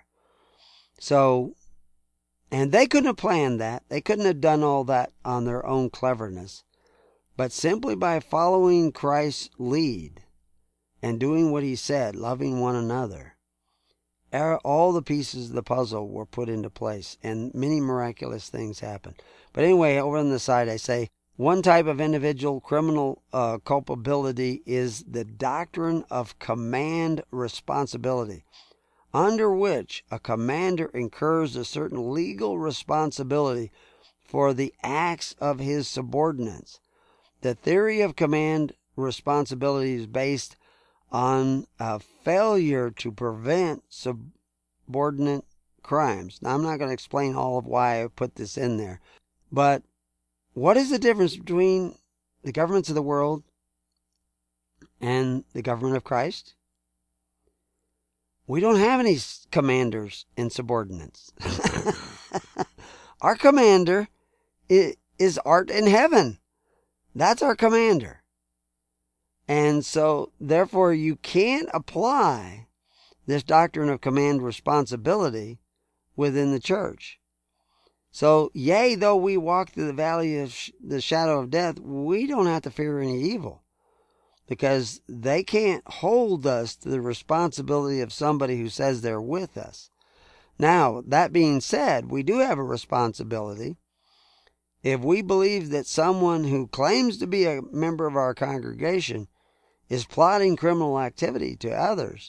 So, and they couldn't have planned that. They couldn't have done all that on their own cleverness. But simply by following Christ's lead and doing what he said, loving one another, all the pieces of the puzzle were put into place and many miraculous things happened. But anyway, over on the side, I say, one type of individual criminal uh, culpability is the doctrine of command responsibility, under which a commander incurs a certain legal responsibility for the acts of his subordinates. The theory of command responsibility is based on a failure to prevent subordinate crimes. Now, I'm not going to explain all of why I put this in there, but what is the difference between the governments of the world and the government of Christ? We don't have any commanders and subordinates. Our commander is art in heaven. That's our commander. And so, therefore, you can't apply this doctrine of command responsibility within the church. So, yea, though we walk through the valley of sh- the shadow of death, we don't have to fear any evil, because they can't hold us to the responsibility of somebody who says they're with us. Now, that being said, we do have a responsibility. If we believe that someone who claims to be a member of our congregation is plotting criminal activity to others,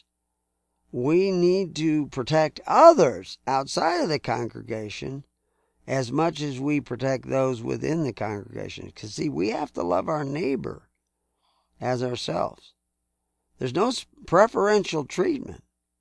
we need to protect others outside of the congregation as much as we protect those within the congregation. Because, see, we have to love our neighbor as ourselves. There's no preferential treatment.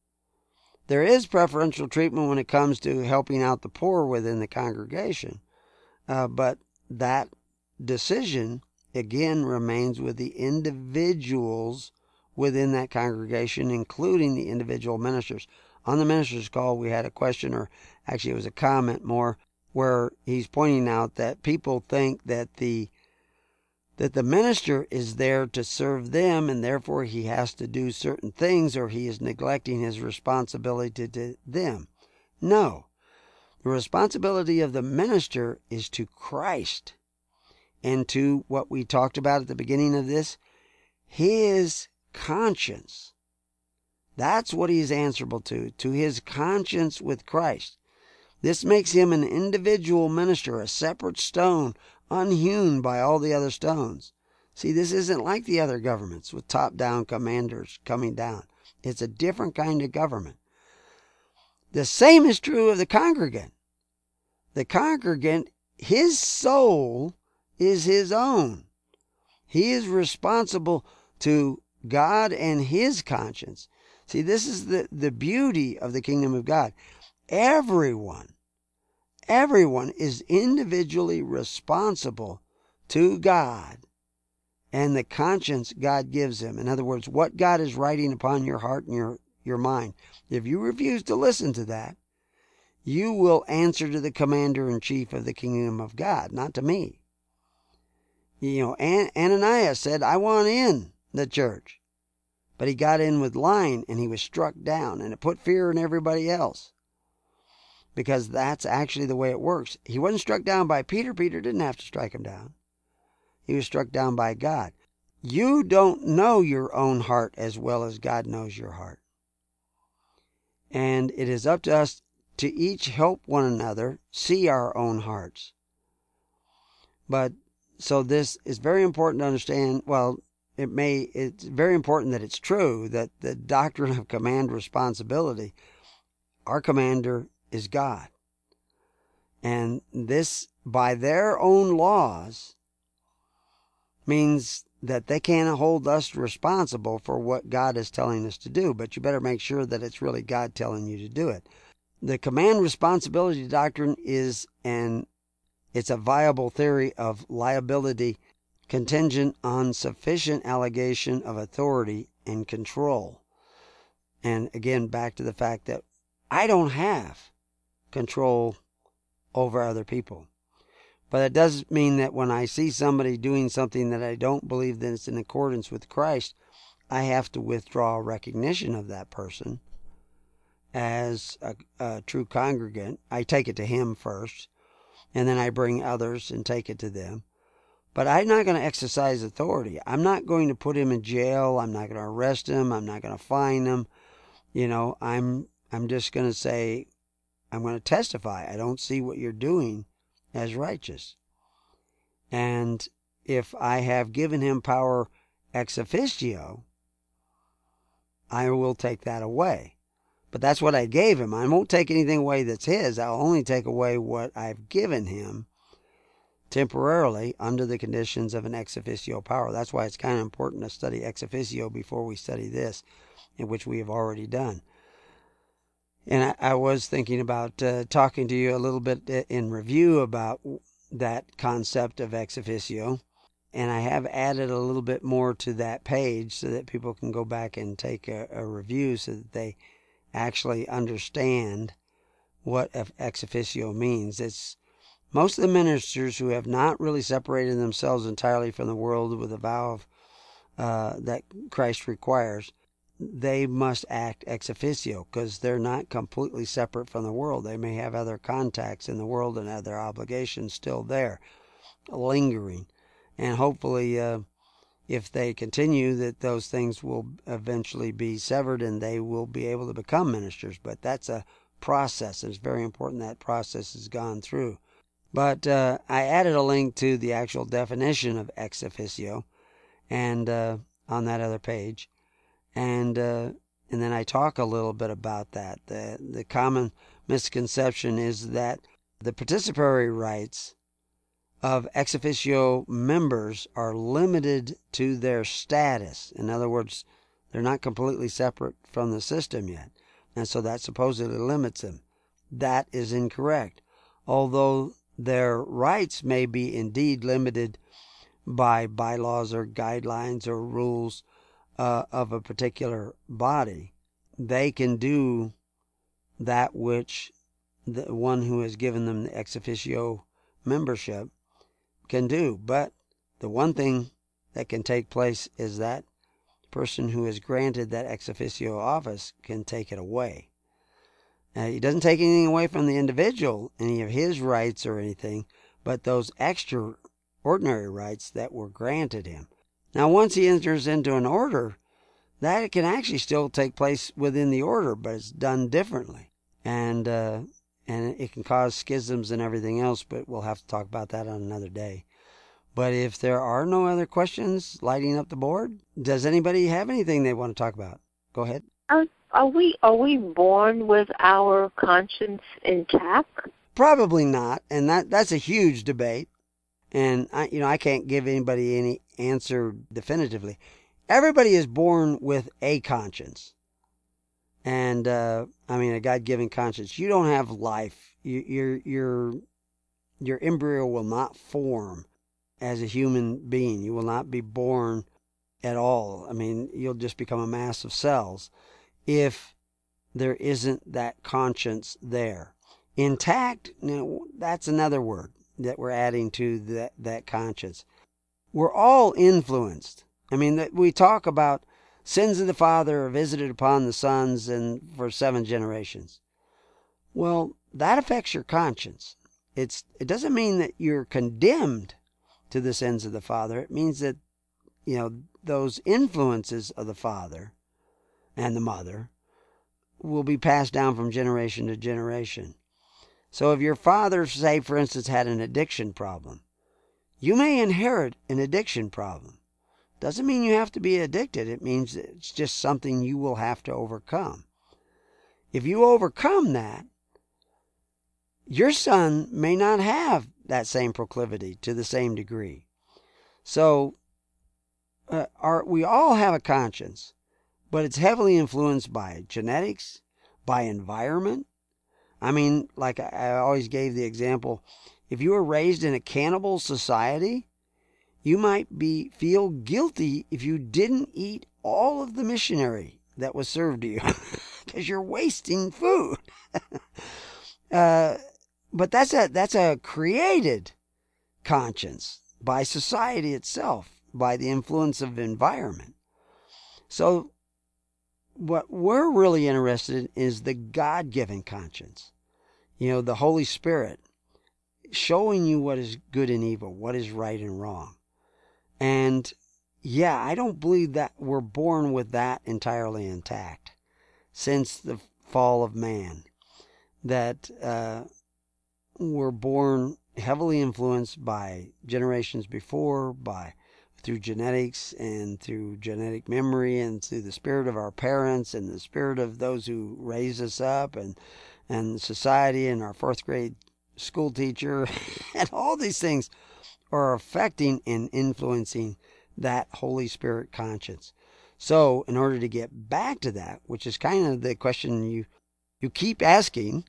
There is preferential treatment when it comes to helping out the poor within the congregation. Uh, but that decision, again, remains with the individuals within that congregation, including the individual ministers. On the ministers' call, we had a question, or actually it was a comment more, where he's pointing out that people think that the that the minister is there to serve them, and therefore he has to do certain things, or he is neglecting his responsibility to them. No. The responsibility of the minister is to Christ, and to what we talked about at the beginning of this, his conscience. That's what he's answerable to, to his conscience with Christ. This makes him an individual minister, a separate stone, unhewn by all the other stones. See, this isn't like the other governments with top-down commanders coming down. It's a different kind of government. The same is true of the congregant. The congregant, his soul is his own. He is responsible to God and his conscience. See, this is the, the beauty of the kingdom of God. Everyone, everyone is individually responsible to God and the conscience God gives him. In other words, what God is writing upon your heart and your, your mind. If you refuse to listen to that, you will answer to the commander-in-chief of the kingdom of God, not to me. You know, An- Ananias said, I want in the church. But he got in with lying, and he was struck down, and it put fear in everybody else. Because that's actually the way it works. He wasn't struck down by Peter. Peter didn't have to strike him down. He was struck down by God. You don't know your own heart as well as God knows your heart. And it is up to us to each help one another see our own hearts. But so this is very important to understand. Well, it may, it's very important that it's true that the doctrine of command responsibility, our commander is God. And this, by their own laws, means that they can't hold us responsible for what God is telling us to do, but you better make sure that it's really God telling you to do it. The command responsibility doctrine is an it's a viable theory of liability contingent on sufficient allegation of authority and control. And again, back to the fact that I don't have control over other people. But it does mean that when I see somebody doing something that I don't believe that it's in accordance with Christ, I have to withdraw recognition of that person as a, a true congregant. I take it to him first, and then I bring others and take it to them. But I'm not going to exercise authority. I'm not going to put him in jail. I'm not going to arrest him. I'm not going to fine him. You know, I'm I'm just going to say, I'm going to testify. I don't see what you're doing as righteous. And if I have given him power ex officio, I will take that away. But that's what I gave him. I won't take anything away that's his. I'll only take away what I've given him temporarily under the conditions of an ex officio power. That's why it's kind of important to study ex officio before we study this, in which we have already done. And I, I was thinking about uh, talking to you a little bit in review about that concept of ex officio. And I have added a little bit more to that page so that people can go back and take a, a review so that they actually understand what ex officio means. It's most of the ministers who have not really separated themselves entirely from the world with a vow of, uh, that Christ requires, they must act ex officio because they're not completely separate from the world. They may have other contacts in the world and other obligations still there, lingering. And hopefully, uh, if they continue, that those things will eventually be severed and they will be able to become ministers. But that's a process. It's very important that process has gone through. But uh, I added a link to the actual definition of ex officio and uh, on that other page. And uh, and then I talk a little bit about that. The, the common misconception is that the participatory rights of ex officio members are limited to their status. In other words, they're not completely separate from the system yet. And so that supposedly limits them. That is incorrect. Although their rights may be indeed limited by bylaws or guidelines or rules uh, of a particular body, they can do that which the one who has given them the ex officio membership can do. But the one thing that can take place is that person who is granted that ex officio office can take it away. Uh, he doesn't take anything away from the individual, any of his rights or anything, but those extraordinary rights that were granted him. Now, once he enters into an order, that can actually still take place within the order, but it's done differently. And uh, and it can cause schisms and everything else, but we'll have to talk about that on another day. But if there are no other questions lighting up the board, does anybody have anything they want to talk about? Go ahead. Are, are we are we born with our conscience intact? Probably not, and that that's a huge debate. And I, you know, I can't give anybody any answer definitively. Everybody is born with a conscience, and uh, I mean a God-given conscience. You don't have life. You, your your your embryo will not form as a human being. You will not be born at all. I mean, you'll just become a mass of cells if there isn't that conscience there. Intact, you know, that's another word that we're adding to that, that conscience. We're all influenced. I mean, we talk about sins of the father are visited upon the sons and for seven generations. Well, that affects your conscience. It's it doesn't mean that you're condemned to the sins of the father. It means that you know, those influences of the father and the mother will be passed down from generation to generation. So if your father, say, for instance, had an addiction problem, you may inherit an addiction problem. Doesn't mean you have to be addicted. It means it's just something you will have to overcome. If you overcome that, your son may not have that same proclivity to the same degree. So uh, our, we all have a conscience, but it's heavily influenced by genetics, by environment. I mean, like I, I always gave the example, if you were raised in a cannibal society, you might be feel guilty if you didn't eat all of the missionary that was served to you because you're wasting food. uh, but that's a that's a created conscience by society itself, by the influence of environment. So what we're really interested in is the God-given conscience. You know, the Holy Spirit showing you what is good and evil, what is right and wrong. And yeah, I don't believe that we're born with that entirely intact since the fall of man. That uh, we're born heavily influenced by generations before, by through genetics and through genetic memory and through the spirit of our parents and the spirit of those who raise us up and and society and our fourth grade school teacher and all these things are affecting and influencing that Holy Spirit conscience. So in order to get back to that, which is kind of the question you you keep asking,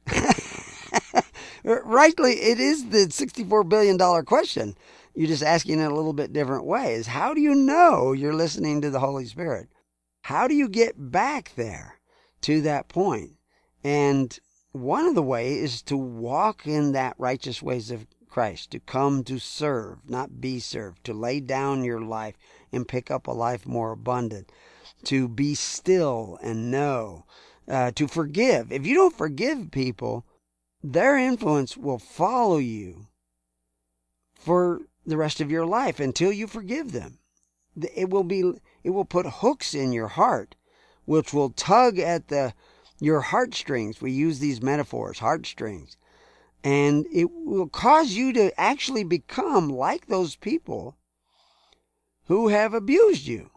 rightly, it is the sixty-four billion dollars question. You're just asking it a little bit different way. Is how do you know you're listening to the Holy Spirit? How do you get back there to that point? And one of the ways is to walk in that righteous ways of Christ, to come to serve, not be served, to lay down your life and pick up a life more abundant, to be still and know, uh, to forgive. If you don't forgive people, their influence will follow you for the rest of your life until you forgive them. It will be, it will put hooks in your heart, which will tug at the your heartstrings. We use these metaphors, heartstrings. And it will cause you to actually become like those people who have abused you.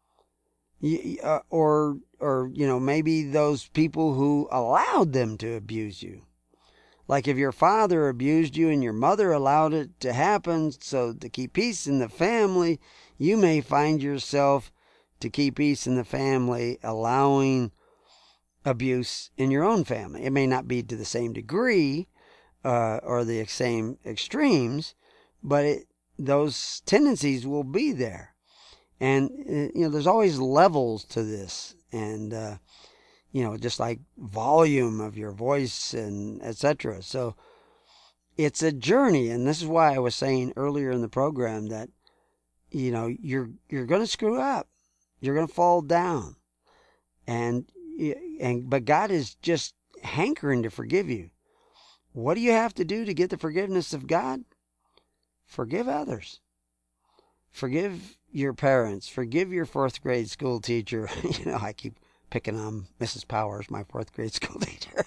Or, or you know, maybe those people who allowed them to abuse you. Like if your father abused you and your mother allowed it to happen, so to keep peace in the family, you may find yourself, to keep peace in the family, allowing abuse in your own family. It may not be to the same degree uh, or the same extremes, but it, those tendencies will be there. And, uh, you know, there's always levels to this. And, uh, you know, just like volume of your voice and et cetera. So it's a journey. And this is why I was saying earlier in the program that, you know, you're, you're going to screw up. You're going to fall down. And, and, but God is just hankering to forgive you. What do you have to do to get the forgiveness of God? Forgive others. Forgive your parents. Forgive your fourth grade school teacher. You know, I keep picking on Missus Powers, my fourth grade school teacher.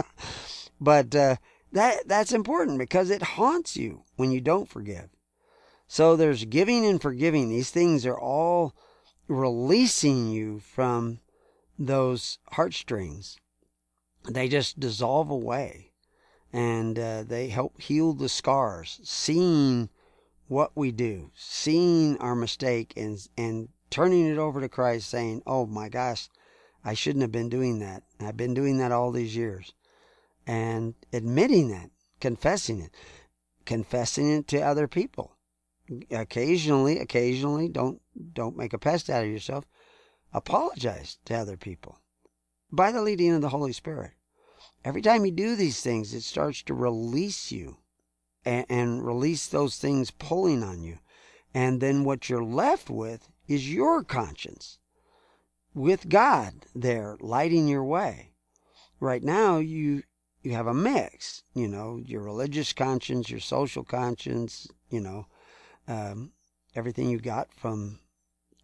But uh, that that's important because it haunts you when you don't forgive. So there's giving and forgiving. These things are all releasing you from those heartstrings. They just dissolve away, and uh, they help heal the scars. Seeing what we do, seeing our mistake, and and turning it over to Christ, saying, "Oh my gosh, I shouldn't have been doing that. I've been doing that all these years," and admitting that, confessing it, confessing it to other people. Occasionally, occasionally, don't don't make a pest out of yourself. Apologize to other people by the leading of the Holy Spirit. Every time you do these things, it starts to release you and, and release those things pulling on you. And then what you're left with is your conscience with God there lighting your way. Right now, you you have a mix, you know, your religious conscience, your social conscience, you know, um, everything you got from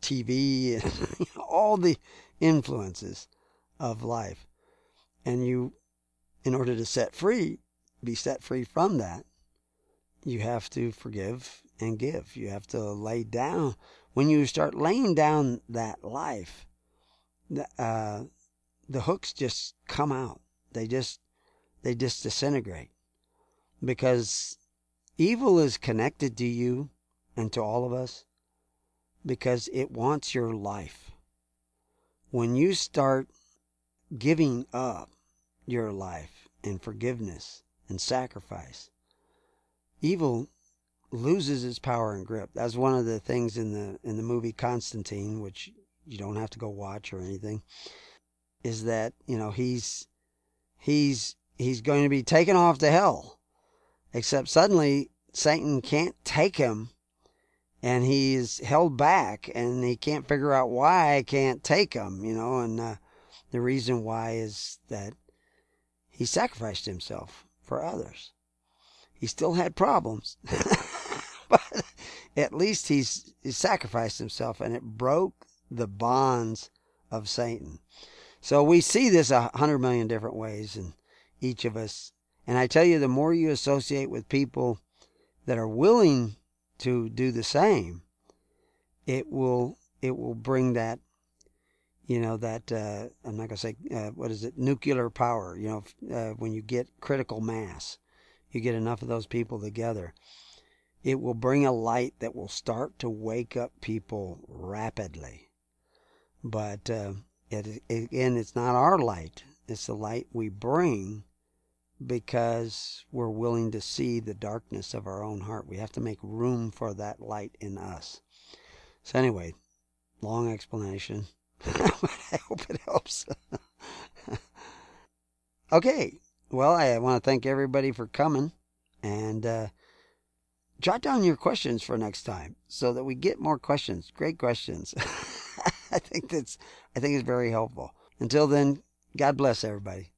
T V, and you know, all the influences of life. And you, in order to set free, be set free from that, you have to forgive and give. You have to lay down. When you start laying down that life, the, uh, the hooks just come out. They just, they just disintegrate. Because evil is connected to you and to all of us because it wants your life. When you start giving up your life in forgiveness and sacrifice, evil loses its power and grip. That's one of the things in the in the movie Constantine, which you don't have to go watch or anything, is that, you know, he's he's he's going to be taken off to hell. Except suddenly Satan can't take him, and he's held back, and he can't figure out why I can't take him, you know, and uh, the reason why is that he sacrificed himself for others. He still had problems, but at least he's he sacrificed himself, and it broke the bonds of Satan. So we see this a hundred million different ways in each of us. And I tell you, the more you associate with people that are willing to do the same, it will it will bring that, you know, that, uh, I'm not going to say, uh, what is it, nuclear power. You know, uh, when you get critical mass, you get enough of those people together, it will bring a light that will start to wake up people rapidly. But uh, it, again, it's not our light. It's the light we bring because we're willing to see the darkness of our own heart. We have to make room for that light in us. So anyway, long explanation. I hope it helps. Okay, well, I want to thank everybody for coming, and uh, jot down your questions for next time so that we get more questions. Great questions. I think that's I think it's very helpful. Until then, God bless everybody.